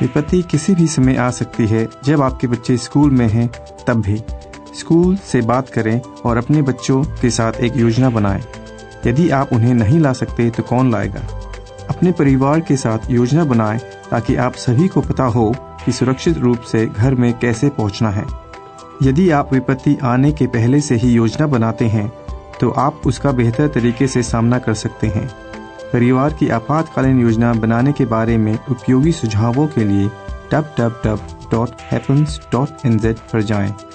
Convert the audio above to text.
विपत्ति किसी भी समय आ सकती है। जब आपके बच्चे स्कूल में हैं तब भी स्कूल से बात करें और अपने बच्चों के साथ एक योजना बनाएं। यदि आप उन्हें नहीं ला सकते तो कौन लाएगा। अपने परिवार के साथ योजना बनाएं ताकि आप सभी को पता हो कि सुरक्षित रूप से घर में कैसे पहुंचना है। यदि आप विपत्ति आने के पहले से ही योजना बनाते हैं तो आप उसका बेहतर तरीके से सामना कर सकते हैं। परिवार की आपातकालीन योजना बनाने के बारे में उपयोगी सुझावों के लिए www.happens.nz पर जाएं।